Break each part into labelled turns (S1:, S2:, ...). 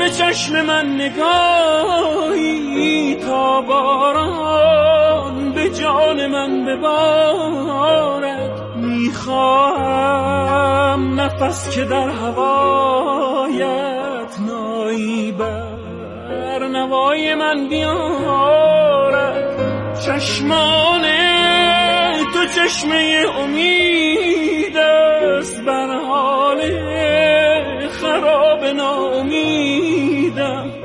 S1: به چشم من نگاهی تا باران به جان من ببارد. میخواهم نفس که در هوایت نایی بر نوای من بیارد. چشمان تو چشمه امید است بر حال خراب ناامیدم.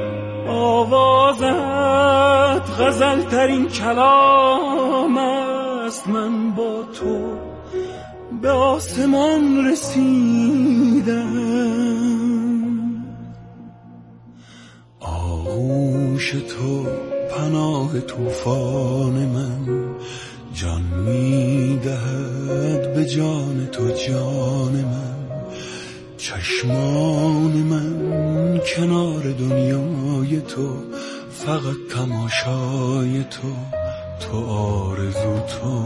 S1: آوازت غزل ترین کلام است. من با تو به آسمان رسیدم. آغوش تو پناه طوفان من، جان می‌دهد به جان تو جان من. چشمان من کنار دنیای تو، فقط تماشای تو، تو آرزو تو.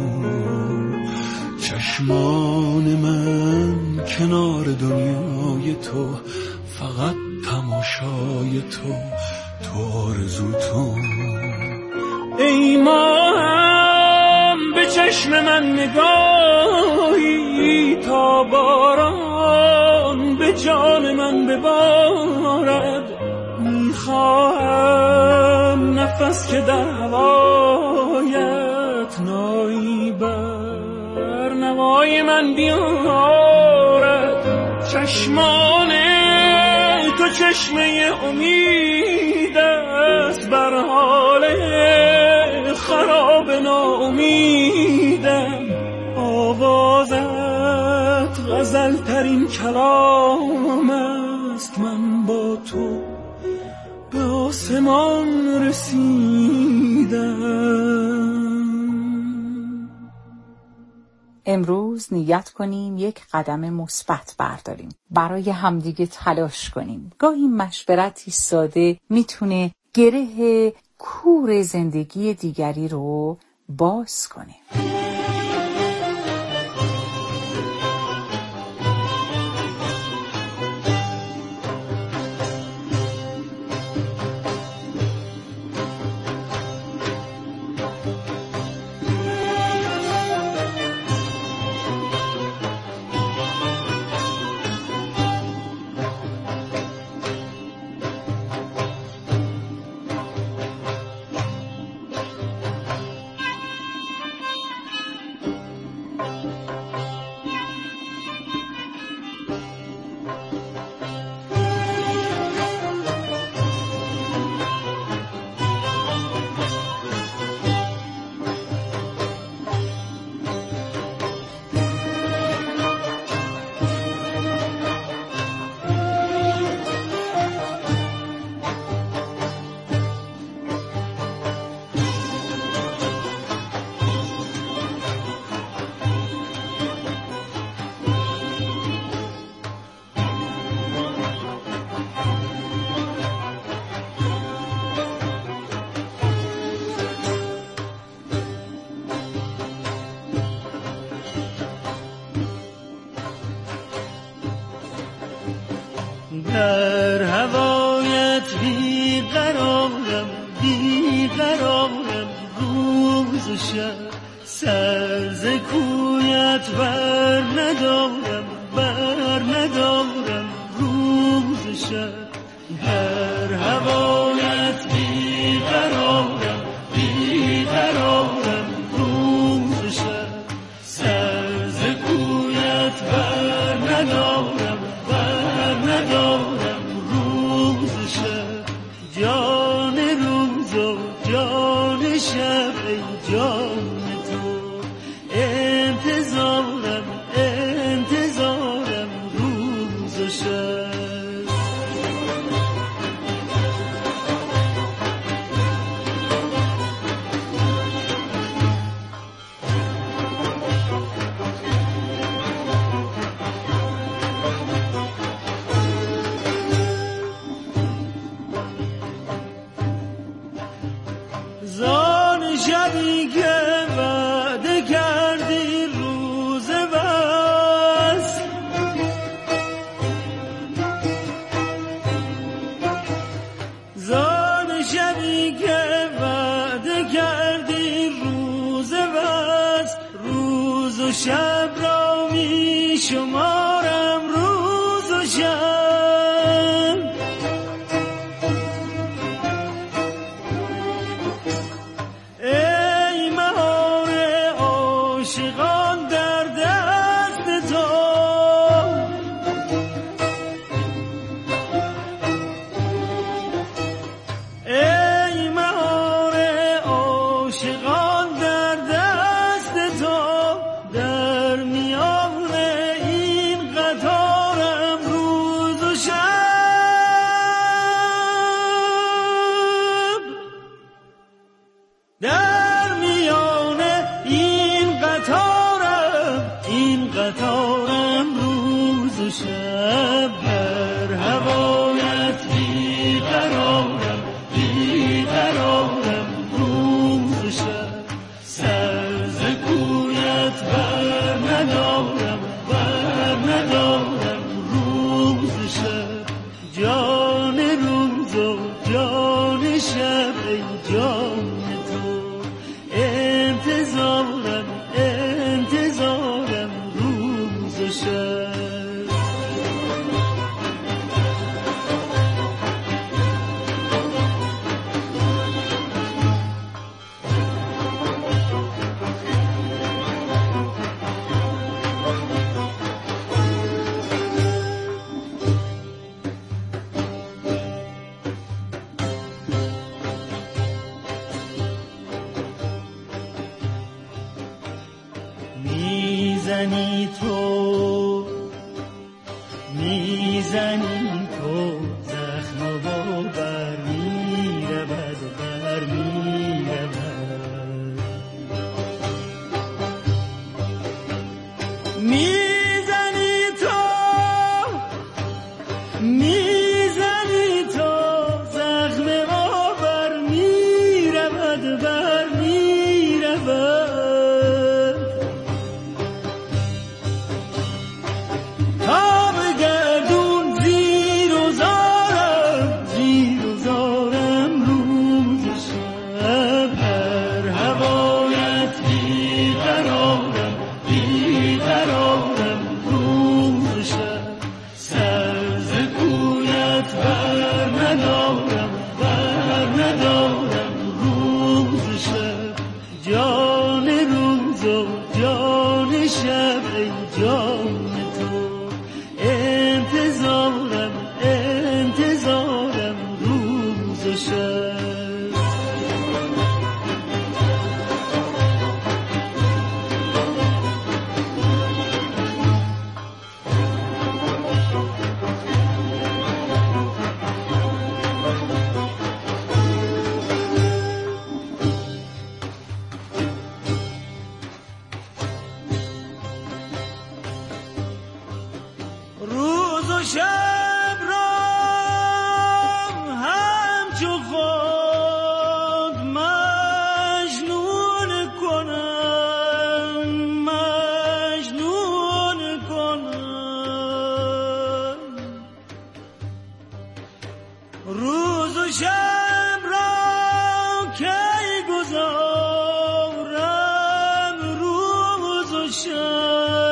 S1: چشمان من کنار دنیای تو، فقط تماشای تو، تو آرزو تو. ای ماهم به چشم من نگاهی تا باران به جان من ببارد. میخواهم نفس که در هوایت نایی بر نوای من بیارد. چشمان تو چشمه امید است بر حال خراب ناامیدم. آوازت غزل ترین کلام است. من با تو به آسمان رسیدم.
S2: امروز نیت کنیم یک قدم مثبت برداریم، برای همدیگه تلاش کنیم. گاهی مشورتی ساده میتونه گره کور زندگی دیگری رو باز کنه.
S1: در هوایت بیقرارم، بیقرارم روز و شب. سر ز کویت بر ندارم، بر ندارم روز و شب. در هوایت بیقرارم، بیقرارم روز و شب. سر ز کویت بر ندارم، ندارم روز شب. جان روز و جان شب، ای جان تو انتظارم، انتظارم روز و شب. و شب را می شمارم، روز و شب. ای مهار عاشقان در دست تو، ای مهار عاشقان در دست تو، در میان این قطارم روز و شب. در میان این قطارم روز و شب. بر هوایت بیقرارم روز و شب. سر ز کویت بر ندارم روز و شب. جان روز و جان شب، ای جان تو انتظارم روز و شب. میزنی تو زخم و بر میرود میزنی تو زخم و بر میرود جان روز و جان شب، ای جان تو انتظارم روز و شب. روز و شب را همچو خود مجنون کنم روز و شب را کی گذارم روز و شب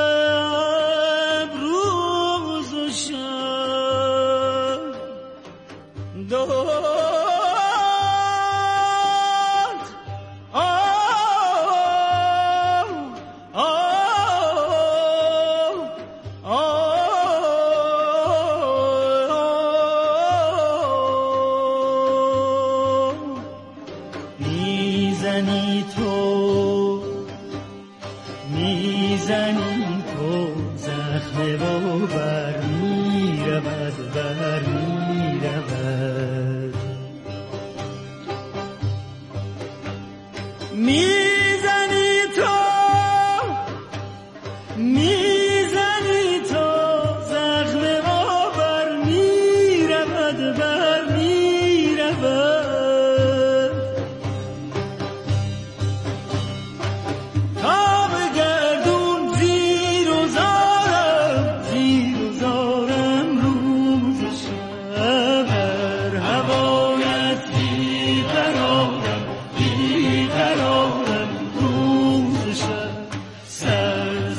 S1: میزنی تو زخم و بر میرود میزنی تو زخم و بر میرود بیقرارم روز و شب. سر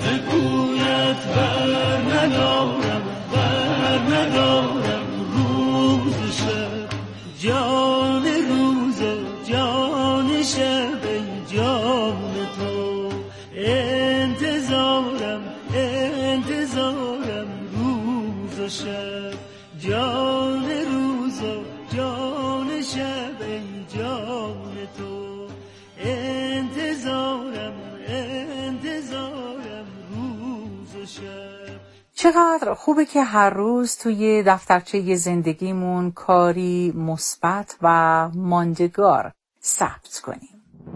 S1: انتظارم روز و شب، جان روز و جان شب ای جان تو. انتظارم روز و شب، جان روز و جان شب ای جان تو. انتظارم روز و شب.
S2: چقدر خوبه که هر روز توی دفترچه زندگیمون کاری مثبت و ماندگار ثبت کنیم.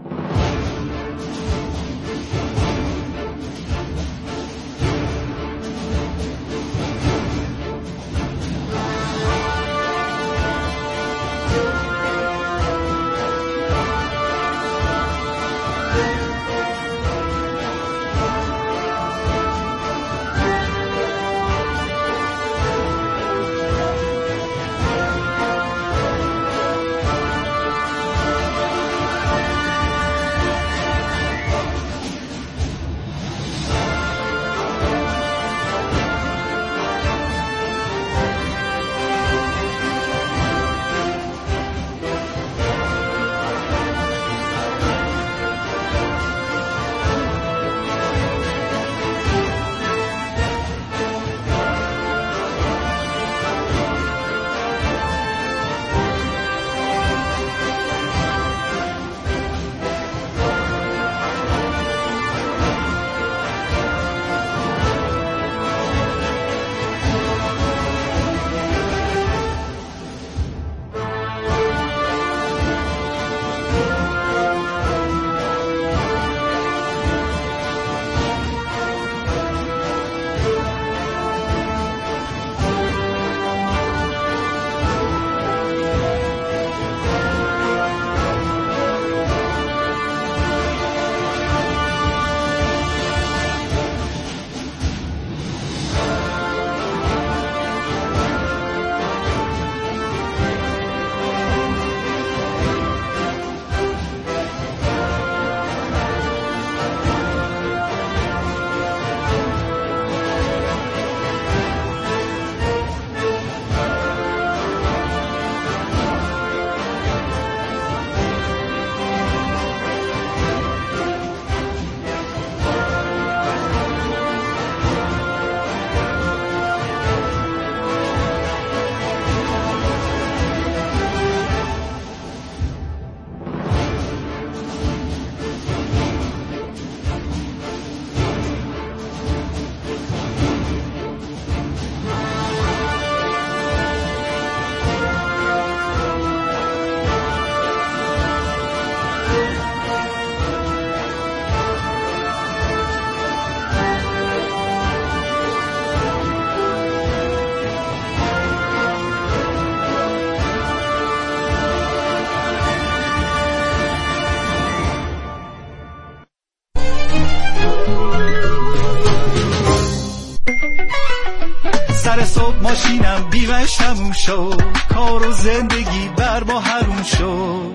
S3: سر صبح ماشینم بیمش تموم شد، کار و زندگی بر ما حروم شد.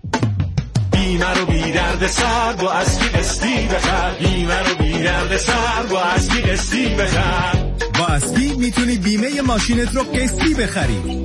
S3: بیمه رو بی درد سر با اصلی قسطی بخر، بیمه رو بی درد سر با اصلی قسطی بخر.
S4: با اصلی میتونی بیمه ماشینت رو قسطی بخری.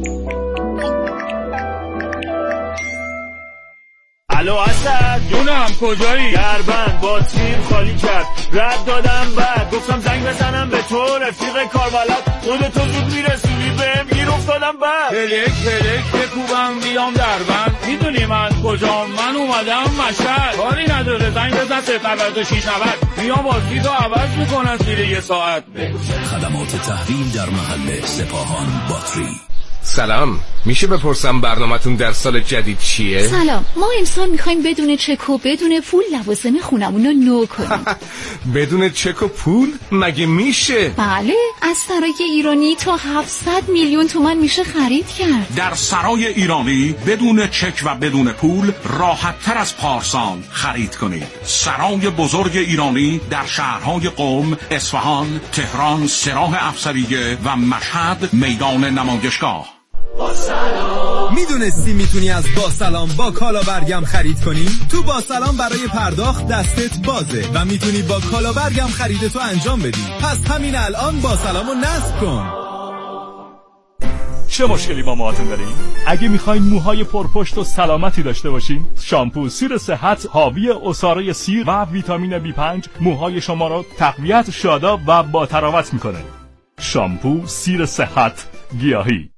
S5: الو اسد جونم کجایی؟ دربند باتریم خالی کرد، رد دادم بعد گفتم زنگ بزنم به تو رفیق کاربلد، خودتو زود میرسونی بهم گیر افتادم بعد پلک بکوبم بیام دربند، میدونی من کجام؟ من اومدم مشهد، کاری نداره زنگ بزن 09690 میام بازدیدو عوض میکنن زیر یه ساعت.
S6: خدمات تحویل در محل سپاهان باتری.
S7: سلام، میشه بپرسم برنامه‌تون در سال جدید چیه؟
S8: سلام، ما امسال میخوایم بدون چک و بدون پول لوازم خونمون رو نو کنیم.
S7: بدون چک و پول؟ مگه میشه؟
S8: بله، از سرای ایرانی تا 700 میلیون تومان میشه خرید کرد.
S9: در سرای ایرانی بدون چک و بدون پول راحت تر از پارسال خرید کنید. سرای بزرگ ایرانی در شهرهای قم، اصفهان، تهران، سراح افسریه و مشهد میدان نمایشگاه.
S4: میدونستی میتونی از با سلام با کالا برگم خرید کنی؟ تو با سلام برای پرداخت دستت بازه و میتونی با کالا برگم خریدتو انجام بدی. پس همین الان با سلامو نصب کن.
S5: چه مشکلی با موهاتون دارین؟ اگه میخواین موهای پرپشت و سلامتی داشته باشین، شامپو سیر صحت حاوی عصاره سیر و ویتامین B5 موهای شما رو تقویت، شاداب و با تراوت میکنه. شامپو سیر صحت گیاهی.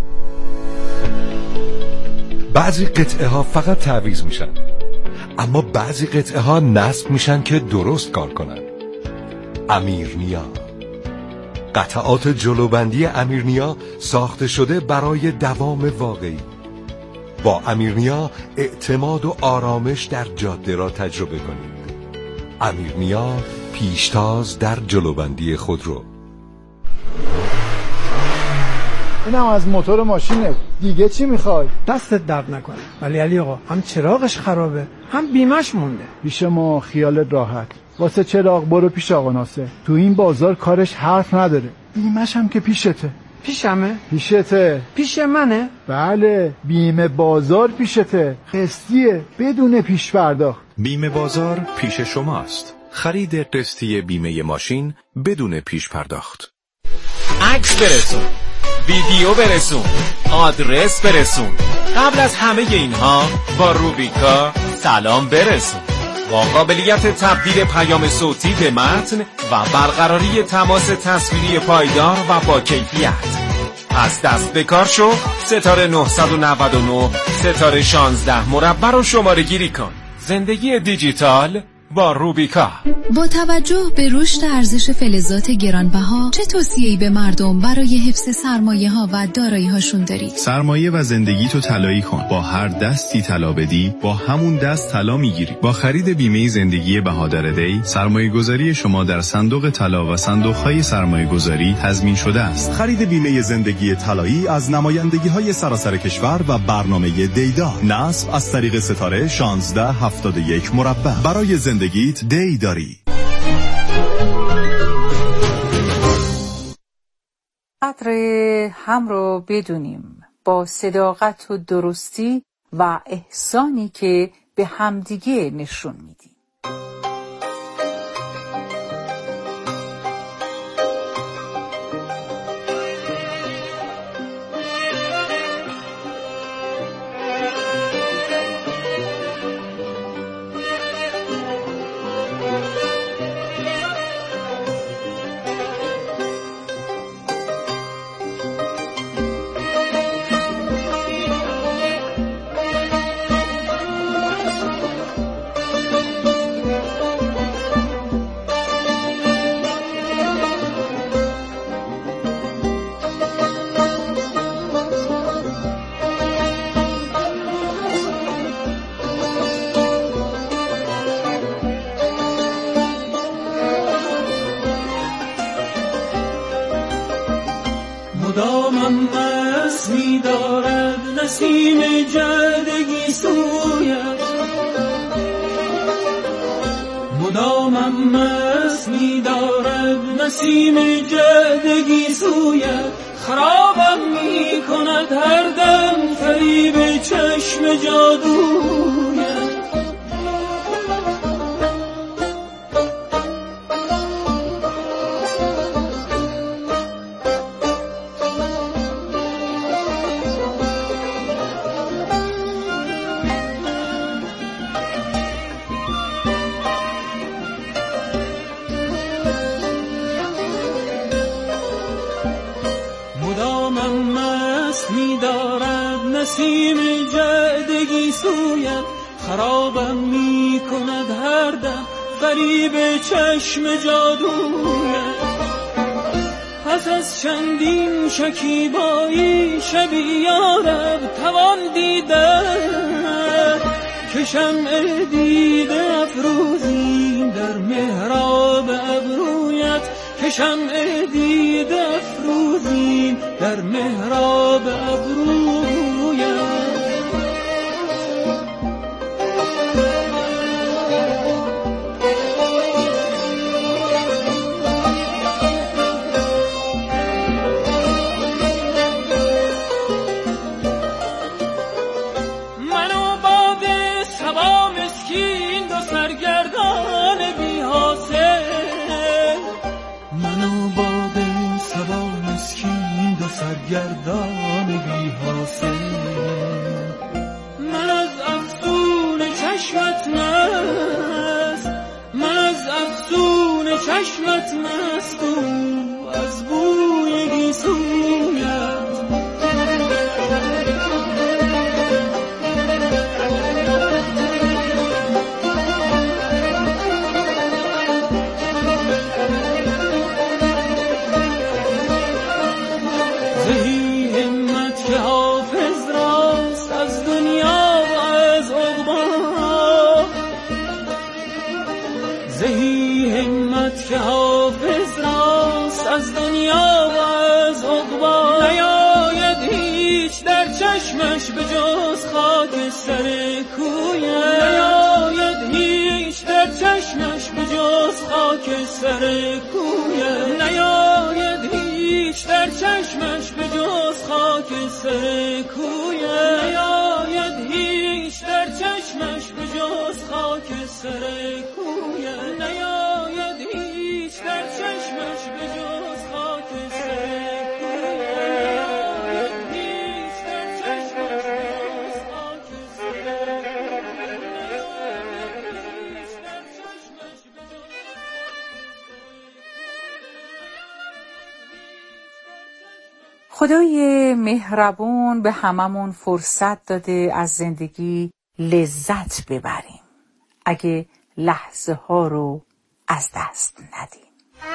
S10: بعضی قطعه ها فقط تعویض میشن، اما بعضی قطعه ها نصب میشن که درست کار کنن. امیرنیا، قطعات جلوبندی امیرنیا ساخته شده برای دوام واقعی. با امیرنیا اعتماد و آرامش در جاده را تجربه کنید. امیرنیا، پیشتاز در جلوبندی خودرو.
S11: اینم از موتور ماشینه، دیگه چی میخوای؟
S12: دستت درد نکنه. ولی علی آقا، هم چراغش خرابه هم بیمش مونده.
S11: پیش ما خیالت راحت. واسه چراغ برو پیش آقا ناصر. تو این بازار کارش حرف نداره. بیمش هم که پیشته.
S12: پیشمه؟
S11: پیشته.
S12: پیش منه؟
S11: بله، بیمه بازار پیشته. قسطیه، بدون پیش پرداخت.
S13: بیمه بازار پیش شماست. خرید قسطی بیمه ماشین بدون پیش پرداخت.
S14: عکس برسون، ویدیو برسون، آدرس برسون. قبل از همه اینها با روبیکا سلام برسون. با قابلیت تبدیل پیام صوتی به متن و برقراری تماس تصویری پایدار و با کیفیت. از دست به کار شو، ستاره 999 ستاره 16 مربع رو شماره گیری کن. زندگی دیجیتال با روبیکا.
S8: با توجه به رشد ارزش فلزات گرانبها، چه توصیه‌ای به مردم برای حفظ سرمایه‌ها و دارایی‌هاشون دارید؟
S15: سرمایه و زندگی تو طلایی کن. با هر دستی طلا بدی، با همون دست طلا میگیری. با خرید بیمه زندگی بهادر دی، سرمایه‌گذاری شما در صندوق طلا و صندوق‌های سرمایه‌گذاری تضمین شده است.
S16: خرید بیمه زندگی طلایی از نمایندگی‌های سراسر کشور و برنامه دیدار. نصب از طریق ستاره 1671 مربع. برای زندگیت دی داری.
S2: قدر هم رو بدونیم با صداقت و درستی و احسانی که به همدیگه نشون میدیم.
S1: مدامم مست می دارد نسیم جدگی سویت، مدامم مست می دارد نسیم جدگی سویت، خرابم می کند هر دم فریب چشم جادویت. نسیم جدگی سویت، خرابم می کند هر دم فریب چشم جادویت. پس از چندین شکیبایی شبی یارب توان دیدن، که شمع دیده افروزیم در محراب ابرویت، که شمع دیده افروزیم در محراب ابرویت. سرگردان بی حاصل. من از افسون چشمت مست، من از افسون چشمت مست و از بوی گیسویت. که حافظ راست از دنیا و از عقبا. نیاید هیچ در چشمش به جز خاک سر کویت. نیاید هیچ در چشمش به جز خاک سر کویت. نیاید هیچ در چشمش به جز خاک سر کویت. نیاید هیچ در چشمش به جز خاک سر کویت. نیاید هیچ در چشمش به جز خاک سر کویت. هیچ در چشمش به جز خاک سر
S2: خدای مهربون به هممون فرصت داده از زندگی لذت ببریم، اگه لحظه ها رو از دست ندیم.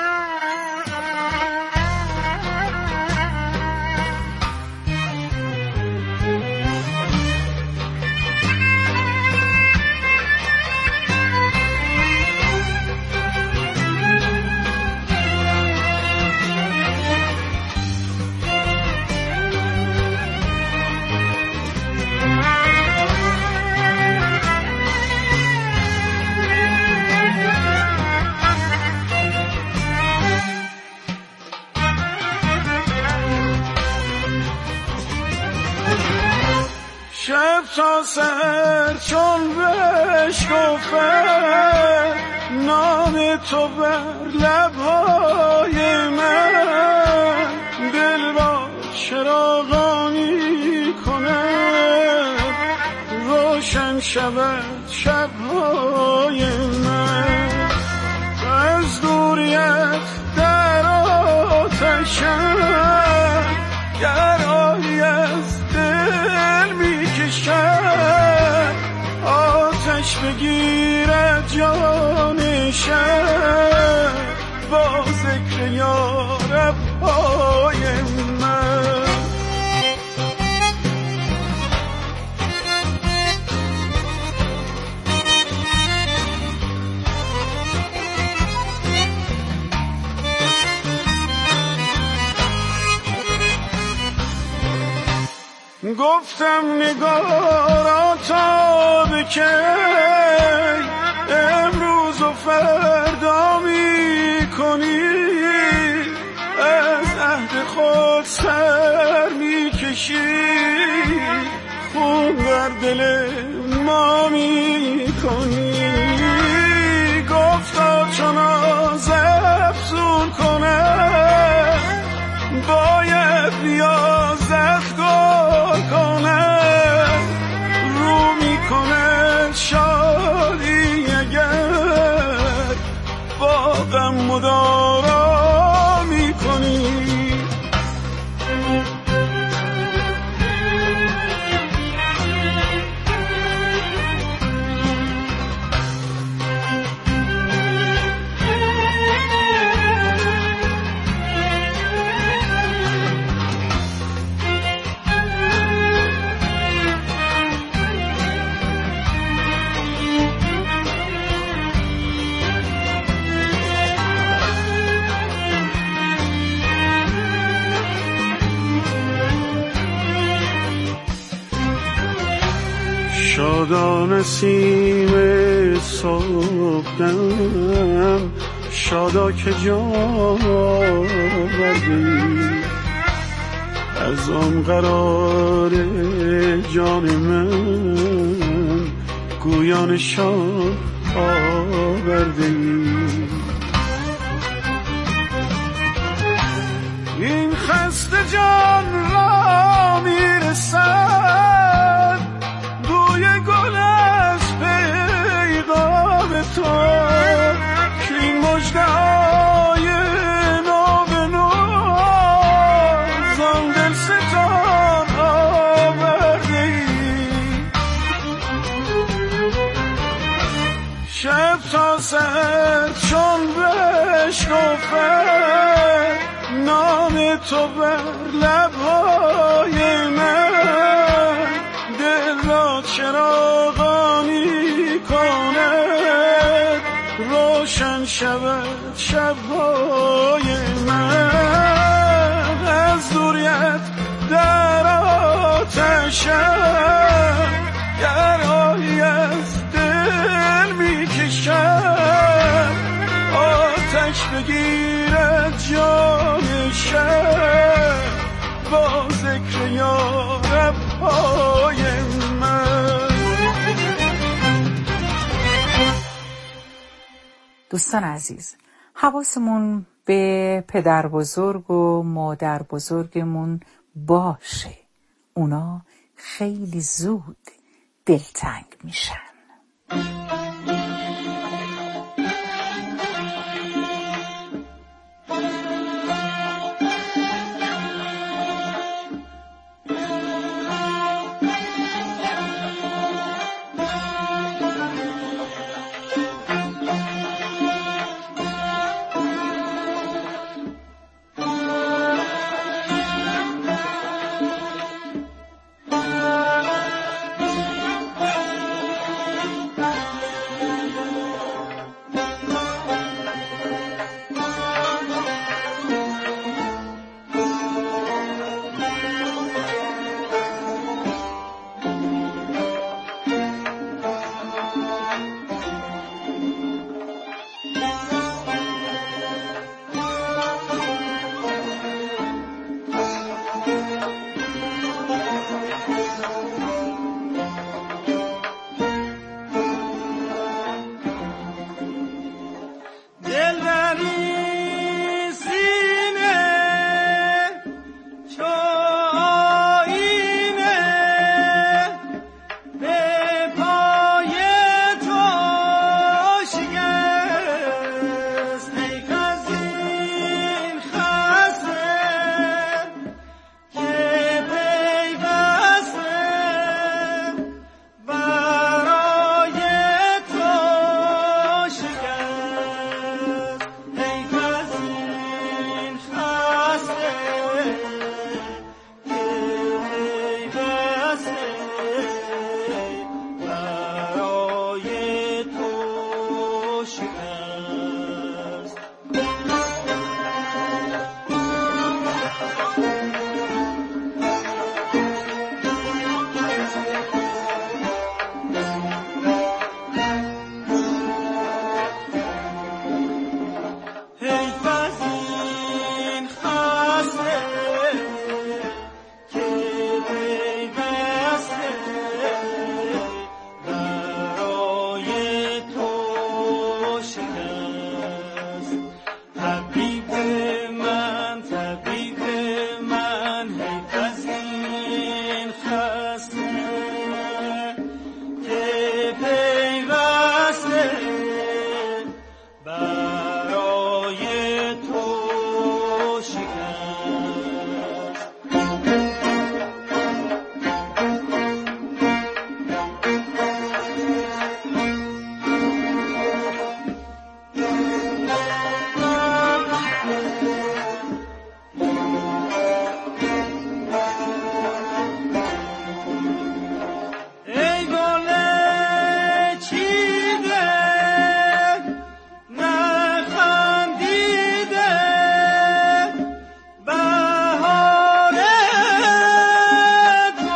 S3: شب تا سر چون بشکفه نام تو بر لبهای من، دل را چراغانی کند روشن شود شبهای من. از دوریت در آتشم گرایی از دل میکشد، آتش بگیرد جان شب با ذکر یارب های من. گفتم نگارا تا بکی امروز و فردا می کنی، از عهد خود سر می کشی، خون بر دل ما می کنی. گفتا چون آز افزون کنه باید بیازت گل کنه، رو میکنه شادی اگر با غم مدارا میکنی. شادا نسیم صبحدم، شادا که جان آوردی، از آن قرار جان من گویا نشان آوردی. این خس دست جان را میرسد بوی گل از پیغام تو که این مژده‌های نو به نو زان دلستان آورده ای. شب تا سحر چون بشکفد نام تو بر لبهای من دل را چراغانی کند روشن شود شبهای من از دوریت در آتشم گرایی از دل میکشم آتش بگیرد جان شب با ذکر یارب های من.
S2: دوستان عزیز، حواسمون به پدر بزرگ و مادر بزرگمون باشه، اونا خیلی زود دلتنگ میشن.